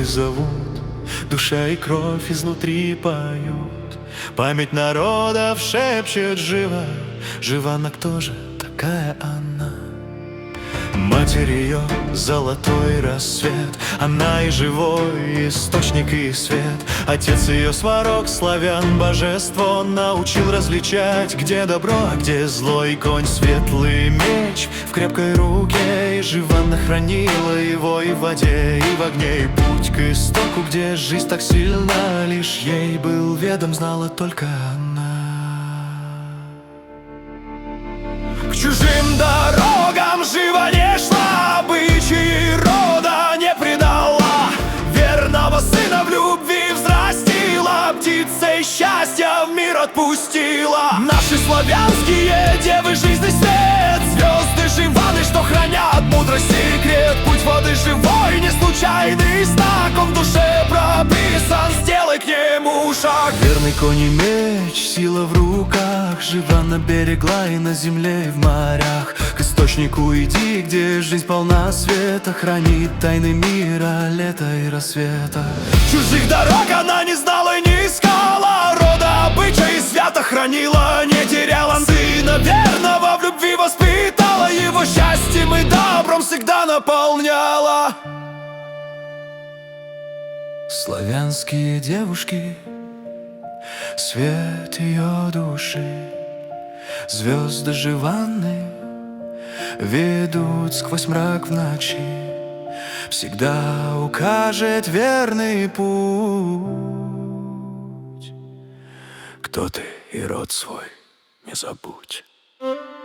зовут, душа и кровь изнутри поют. Память народов шепчет живо, жива, но кто же такая она? Матерь ее золотой рассвет, она и живой источник и свет. Отец ее сварог славян, божество научил различать, где добро, а где зло. И конь светлый меч в крепкой руке, и Живанна хранила его и в воде, и в огне. И путь к истоку, где жизнь так сильна, лишь ей был ведом, знала только она. К чужим дорогам живо не шла, обычаи рода не предала, верного сына в любви взрастила, птицей счастья в мир отпустила. Наши славянские девы жизни свет, звезды Живаны, что хранят мудрость секрет. Путь воды живой, не случайный знак, он в душе прописан, сделай к нему шаг. Верный конь и меч, сила в руках, Живанна берегла и на земле, и в морях. К источнику иди, где жизнь полна света, хранит тайны мира, лета и рассвета. Чужих дорог она не знала и не искала, рода обычаи свято хранила, не теряла. Сына верного в любви воспитала, его счастьем и добром всегда наполняла. Славянские девушки, свет ее души, звезды Живанны ведут сквозь мрак в ночи, всегда укажет верный путь. Кто ты и род свой не забудь.